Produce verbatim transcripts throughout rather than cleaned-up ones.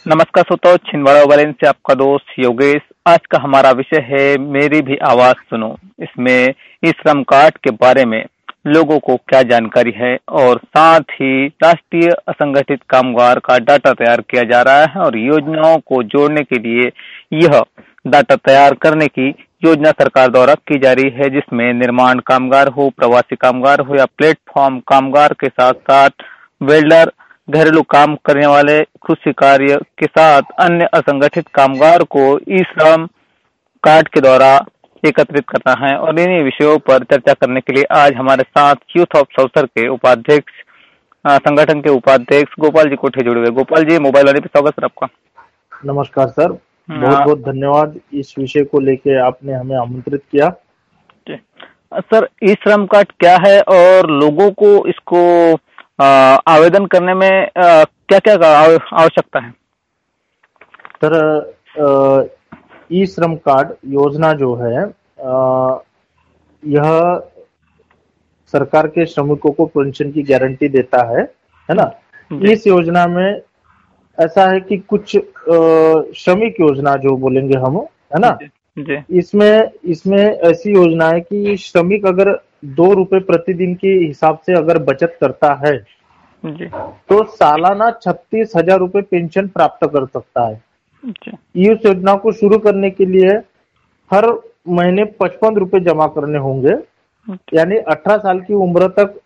नमस्कार श्रोताओ, छिंदवाड़ा ओवरलैंड से आपका दोस्त योगेश। आज का हमारा विषय है मेरी भी आवाज सुनो। इसमें इस श्रम कार्ड के बारे में लोगों को क्या जानकारी है और साथ ही राष्ट्रीय असंगठित कामगार का डाटा तैयार किया जा रहा है और योजनाओं को जोड़ने के लिए यह डाटा तैयार करने की योजना सरकार द्वारा की जा रही है, जिसमें निर्माण कामगार हो, प्रवासी कामगार हो या प्लेटफॉर्म कामगार के साथ साथ वेल्डर, घरेलू काम करने वाले, कृषि कार्य के साथ अन्य असंगठित कामगार को ई श्रम कार्ड के द्वारा एकत्रित करना है। और इन्हीं विषयों पर चर्चा करने के लिए आज हमारे साथ यूथ ऑफ सौसर के उपाध्यक्ष, संगठन के उपाध्यक्ष गोपाल जी कोठे जुड़े हुए। गोपाल जी, मोबाइल वाले पे स्वागत सर आपका। नमस्कार सर, बहुत बहुत धन्यवाद इस विषय को लेके आपने हमें आमंत्रित किया। सर, ई श्रम कार्ड क्या है और लोगों को इसको आवेदन करने में क्या क्या आवश्यकता है? सर, ई श्रम कार्ड योजना जो है आ, यह सरकार के श्रमिकों को पेंशन की गारंटी देता है है ना। इस योजना में ऐसा है कि कुछ श्रमिक योजना जो बोलेंगे हम, है ना, जी। इसमें इसमें ऐसी योजना है कि श्रमिक अगर दो रुपए प्रतिदिन के हिसाब से अगर बचत करता है जी, तो सालाना छत्तीस हजार रुपए पेंशन प्राप्त कर सकता है। इस योजना को शुरू करने के लिए हर महीने पचपन रुपए जमा करने होंगे, यानी अठारह साल की उम्र तक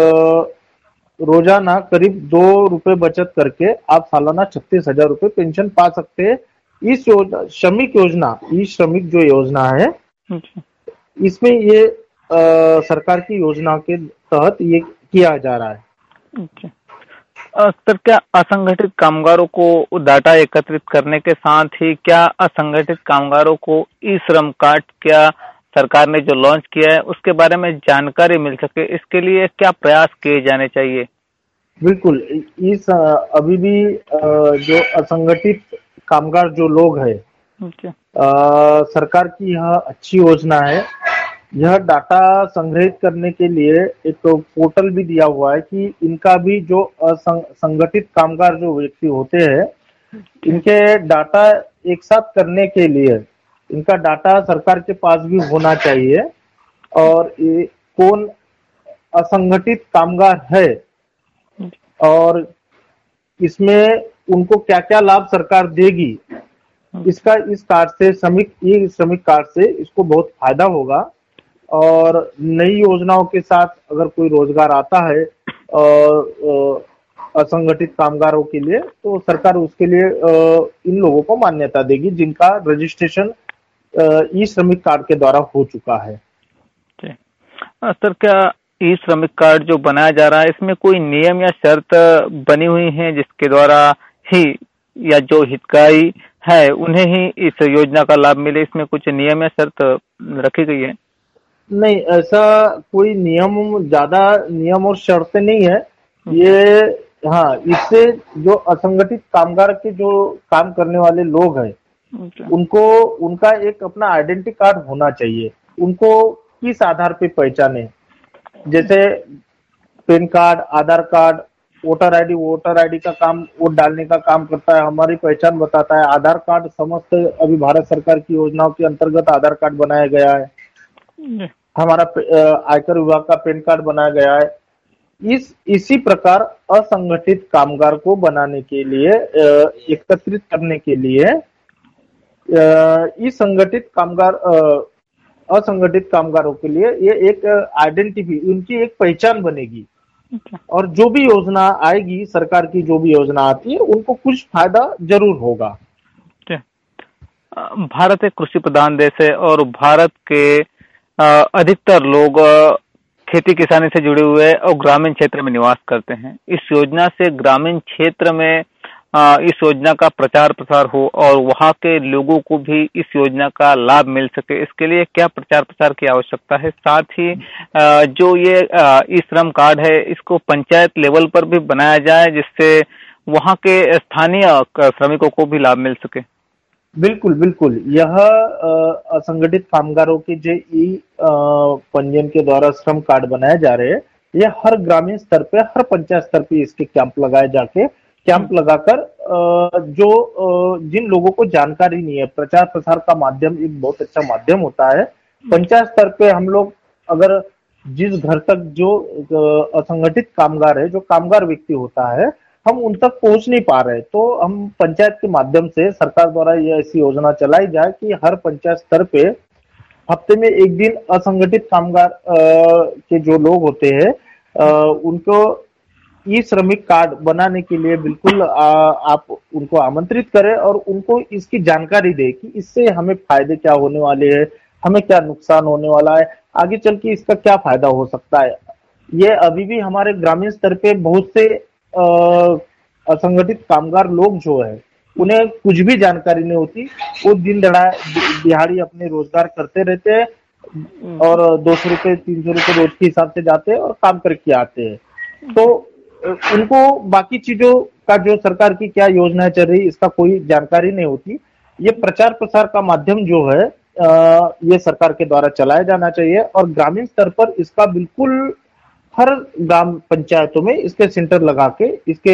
रोजाना करीब दो रुपए बचत करके आप सालाना छत्तीस हजार रुपए पेंशन पा सकते हैं। इस योजना श्रमिक योजना ई श्रमिक जो योजना है, इसमें ये आ, सरकार की योजना के तहत ये किया जा रहा है। सर, क्या असंगठित कामगारों को डाटा एकत्रित करने के साथ ही क्या असंगठित कामगारों को ई श्रम कार्ड क्या सरकार ने जो लॉन्च किया है उसके बारे में जानकारी मिल सके, इसके लिए क्या प्रयास किए जाने चाहिए? बिल्कुल, इस अभी भी जो असंगठित कामगार जो लोग हैं, सरकार की यह अच्छी योजना है। यह डाटा संग्रहित करने के लिए एक तो पोर्टल भी दिया हुआ है कि इनका भी जो असंगठित कामगार जो व्यक्ति होते हैं, इनके डाटा एक साथ करने के लिए इनका डाटा सरकार के पास भी होना चाहिए और ये कौन असंगठित कामगार है और इसमें उनको क्या क्या लाभ सरकार देगी, इसका इस कार्ड से श्रमिक ये श्रमिक कार्ड से इसको बहुत फायदा होगा। और नई योजनाओं के साथ अगर कोई रोजगार आता है और असंगठित कामगारों के लिए, तो सरकार उसके लिए इन लोगों को मान्यता देगी जिनका रजिस्ट्रेशन ई श्रमिक कार्ड के द्वारा हो चुका है। सर, क्या ई श्रमिक कार्ड जो बनाया जा रहा है इसमें कोई नियम या शर्त बनी हुई है जिसके द्वारा ही या जो हितग्राही है उन्हें ही इस योजना का लाभ मिले? इसमें कुछ नियम या शर्त रखी गई है? नहीं, ऐसा कोई नियम ज्यादा नियम और शर्तें नहीं है ये। हाँ, इससे जो असंगठित कामगार के जो काम करने वाले लोग हैं, उनको उनका एक अपना आइडेंटिटी कार्ड होना चाहिए। उनको किस आधार पे पहचाने, जैसे PAN card, Aadhaar card, voter ID voter ID का काम वोट डालने का काम करता है, हमारी पहचान बताता है। आधार कार्ड समस्त अभी भारत सरकार की योजनाओं के अंतर्गत आधार कार्ड बनाया गया है। हमारा आयकर विभाग का पैन कार्ड बनाया गया है। इस इसी प्रकार असंगठित कामगार को बनाने के लिए, एकत्रित करने के लिए इस संगठित कामगार असंगठित कामगारों के लिए ये एक आइडेंटिटी, उनकी एक पहचान बनेगी। और जो भी योजना आएगी, सरकार की जो भी योजना आती है, उनको कुछ फायदा जरूर होगा। भारत एक कृषि प्रधान देश है और भारत के अधिकतर लोग खेती किसानी से जुड़े हुए और ग्रामीण क्षेत्र में निवास करते हैं। इस योजना से ग्रामीण क्षेत्र में इस योजना का प्रचार प्रसार हो और वहां के लोगों को भी इस योजना का लाभ मिल सके, इसके लिए क्या प्रचार प्रसार की आवश्यकता है? साथ ही जो ये ई श्रम कार्ड है इसको पंचायत लेवल पर भी बनाया जाए जिससे वहां के स्थानीय श्रमिकों को भी लाभ मिल सके। बिल्कुल बिल्कुल, यह असंगठित कामगारों के जो ई पंजीयन के द्वारा श्रम कार्ड बनाए जा रहे हैं, यह हर ग्रामीण स्तर पे, हर पंचायत स्तर पे इसके कैंप लगाए जाके कैंप लगाकर जो जिन लोगों को जानकारी नहीं है, प्रचार प्रसार का माध्यम एक बहुत अच्छा माध्यम होता है। पंचायत स्तर पे हम लोग अगर जिस घर तक जो असंगठित कामगार है, जो कामगार व्यक्ति होता है, हम उन तक पहुंच नहीं पा रहे, तो हम पंचायत के माध्यम से सरकार द्वारा ये ऐसी योजना चलाई जाए कि हर पंचायत स्तर पे हफ्ते में एक दिन असंगठित कामगार के जो लोग होते हैं उनको ई श्रमिक कार्ड बनाने के लिए बिल्कुल आ, आप उनको आमंत्रित करें और उनको इसकी जानकारी दें कि इससे हमें फायदे क्या होने वाले हैं, हमें क्या नुकसान होने वाला है, आगे चल के इसका क्या फायदा हो सकता है। ये अभी भी हमारे ग्रामीण स्तर पे बहुत से असंगठित कामगार लोग जो है उन्हें कुछ भी जानकारी नहीं होती, वो दिन दिहाड़ी अपने रोजगार करते रहते हैं और दो सौ रुपये तीन सौ रुपये रोज के हिसाब से जाते हैं और काम करके आते हैं। तो उनको बाकी चीजों का जो सरकार की क्या योजना चल रही इसका कोई जानकारी नहीं होती। ये प्रचार प्रसार का माध्यम जो है ये सरकार के द्वारा चलाया जाना चाहिए और ग्रामीण स्तर पर इसका बिल्कुल हर ग्राम पंचायतों में इसके सेंटर लगा के इसके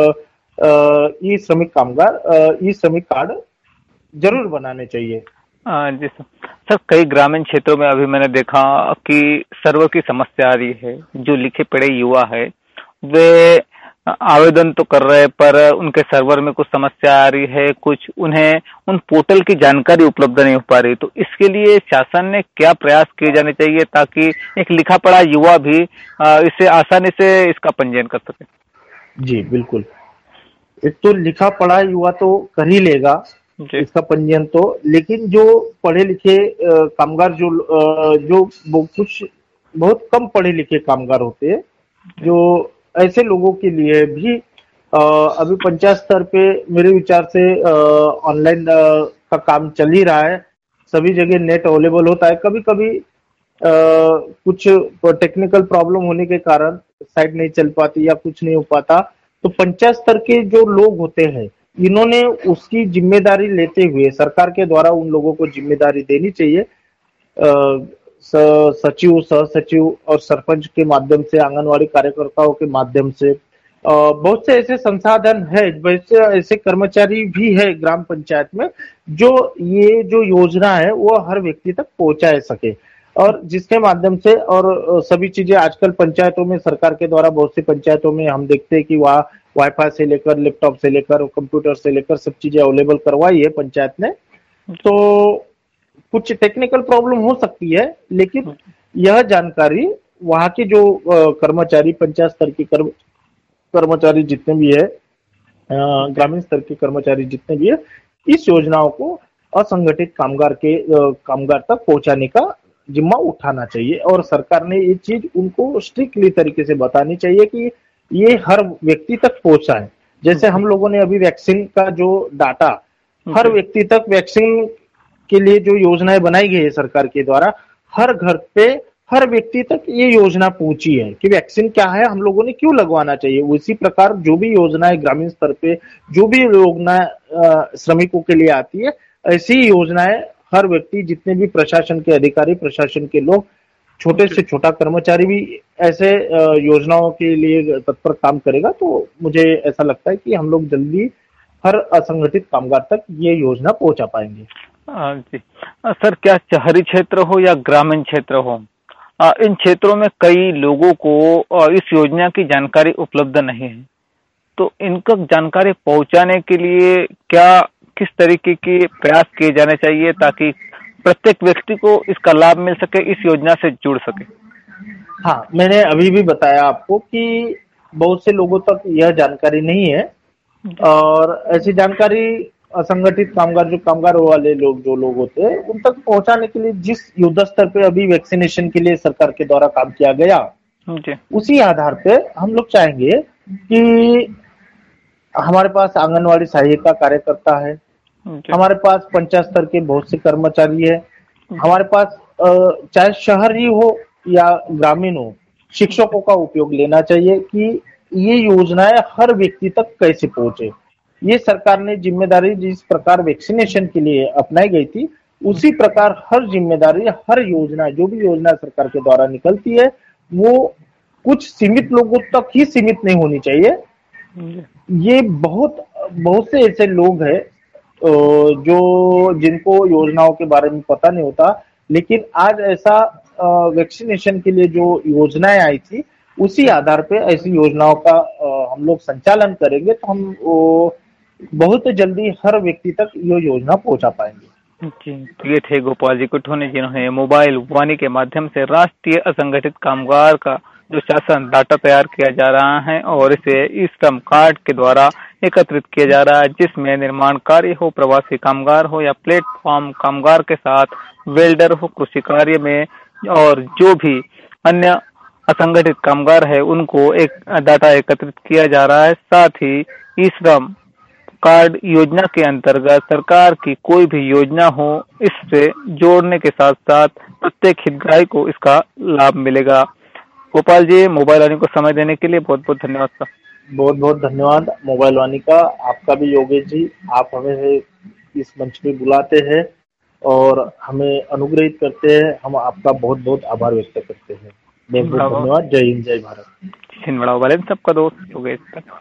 ई श्रमिक कामगार ई श्रमिक कार्ड जरूर बनाने चाहिए। जी सर। सर कई ग्रामीण क्षेत्रों में अभी मैंने देखा कि सर्वर की समस्या आ रही है। जो लिखे पढ़े युवा है वे आवेदन तो कर रहे हैं पर उनके सर्वर में कुछ समस्या आ रही है, कुछ उन्हें उन पोर्टल की जानकारी उपलब्ध नहीं हो पा रही। तो इसके लिए शासन ने क्या प्रयास किए जाने चाहिए ताकि एक लिखा पढ़ा युवा भी इसे आसानी से इसका पंजीयन कर सके? जी बिल्कुल, एक तो लिखा पढ़ा युवा तो कर ही लेगा इसका पंजीयन तो, लेकिन जो पढ़े लिखे कामगार जो जो कुछ बहुत कम पढ़े लिखे कामगार होते हैं, जो ऐसे लोगों के लिए भी अभी पंचायत स्तर पे मेरे विचार से ऑनलाइन का काम चल ही रहा है। सभी जगह नेट अवेलेबल होता है। कभी कभी कुछ टेक्निकल प्रॉब्लम होने के कारण साइट नहीं चल पाती या कुछ नहीं हो पाता, तो पंचायत स्तर के जो लोग होते हैं इन्होंने उसकी जिम्मेदारी लेते हुए सरकार के द्वारा उन लोगों को जिम्मेदारी देनी चाहिए। सचिव, सह सचिव और सरपंच के माध्यम से, आंगनवाड़ी कार्यकर्ताओं के माध्यम से बहुत से ऐसे संसाधन है, वैसे ऐसे कर्मचारी भी है ग्राम पंचायत में जो ये जो योजना है वो हर व्यक्ति तक पहुंचा सके और जिसके माध्यम से और सभी चीजें आजकल पंचायतों में सरकार के द्वारा बहुत सी पंचायतों में हम देखते हैं कि वहाँ वाईफाई से लेकर लैपटॉप से लेकर कंप्यूटर से लेकर सब चीजें अवेलेबल करवाई है पंचायत ने। तो कुछ टेक्निकल प्रॉब्लम हो सकती है, लेकिन यह जानकारी वहाँ के जो कर्मचारी, पंचायत स्तर के कर्म कर्मचारी जितने भी है, ग्रामीण स्तर के कर्मचारी जितने भी है, इस योजनाओं को असंगठित कामगार के कामगार तक पहुंचाने का जिम्मा उठाना चाहिए और सरकार ने ये चीज उनको स्ट्रिक्टली तरीके से बतानी चाहिए कि ये हर व्यक्ति तक पहुंचाए। जैसे हम लोगों ने अभी वैक्सीन का जो डाटा हर व्यक्ति तक, वैक्सीन के लिए जो योजनाएं बनाई गई है सरकार के द्वारा, हर घर पे हर व्यक्ति तक ये योजना पहुंची है कि वैक्सीन क्या है, हम लोगों ने क्यों लगवाना चाहिए। उसी प्रकार जो भी योजनाएं ग्रामीण स्तर पे जो भी योजना श्रमिकों के लिए आती है, ऐसी योजनाएं हर व्यक्ति, जितने भी प्रशासन के अधिकारी, प्रशासन के लोग, छोटे से छोटा कर्मचारी भी ऐसे योजनाओं के लिए तत्पर काम करेगा, तो मुझे ऐसा लगता है कि हम लोग जल्दी हर असंगठित कामगार तक ये योजना पहुंचा पाएंगे। जी सर, क्या शहरी क्षेत्र हो या ग्रामीण क्षेत्र हो, इन क्षेत्रों में कई लोगों को इस योजना की जानकारी उपलब्ध नहीं है, तो इनका जानकारी पहुंचाने के लिए क्या किस तरीके के प्रयास किए जाने चाहिए ताकि प्रत्येक व्यक्ति को इसका लाभ मिल सके, इस योजना से जुड़ सके? हाँ, मैंने अभी भी बताया आपको कि बहुत से लोगों तक यह जानकारी नहीं है और ऐसी जानकारी असंगठित कामगार, जो कामगार वाले लोग जो लोग होते हैं, उन तक पहुंचाने के लिए जिस युद्ध स्तर पे अभी वैक्सीनेशन के लिए सरकार के द्वारा काम किया गया, उसी आधार पे हम लोग चाहेंगे कि हमारे पास आंगनवाड़ी सहायिका कार्यकर्ता है, हमारे पास पंचायत स्तर के बहुत से कर्मचारी है, हमारे पास चाहे शहर ही हो या ग्रामीण हो, शिक्षकों का उपयोग लेना चाहिए कि ये योजनाएं हर व्यक्ति तक कैसे पहुंचे। ये सरकार ने जिम्मेदारी जिस प्रकार वैक्सीनेशन के लिए अपनाई गई थी, उसी प्रकार हर जिम्मेदारी, हर योजना, जो भी योजना सरकार के द्वारा निकलती है, वो कुछ सीमित लोगों तक ही सीमित नहीं होनी चाहिए। ये बहुत बहुत से ऐसे लोग हैं जो जिनको योजनाओं के बारे में पता नहीं होता, लेकिन आज ऐसा वैक्सीनेशन के लिए जो योजनाएं आई थी उसी आधार पे ऐसी योजनाओं का हम लोग संचालन करेंगे तो हम बहुत जल्दी हर व्यक्ति तक ये योजना पहुंचा पाएंगे। जी, तो ये थे गोपाल जी कुठोनी जिन्होंने मोबाइल वाणी के माध्यम से राष्ट्रीय असंगठित कामगार का जो शासन डाटा तैयार किया जा रहा है और इसे ई श्रम कार्ड के द्वारा एकत्रित किया जा रहा है, जिसमें निर्माण कार्य हो, प्रवासी कामगार हो या प्लेटफॉर्म कामगार के साथ वेल्डर हो कृषि कार्य में, और जो भी अन्य असंगठित कामगार है उनको एक डाटा एकत्रित किया जा रहा है। साथ ही ई श्रम कार्ड योजना के अंतर्गत सरकार की कोई भी योजना हो इससे जोड़ने के साथ साथ प्रत्येक हितग्राही को इसका लाभ मिलेगा। गोपाल जी, मोबाइल वाणी को समय देने के लिए बहुत बहुत धन्यवाद सर। बहुत बहुत धन्यवाद मोबाइल वाणी का, आपका भी योगेश जी। आप हमें इस मंच पे बुलाते हैं और हमें अनुग्रहित करते हैं, हम आपका बहुत बहुत आभार व्यक्त करते हैं। बहुत बहुत धन्यवाद। जय हिंद, जय भारत। छिंदवाड़ा वाले सबका दोस्त योगेश।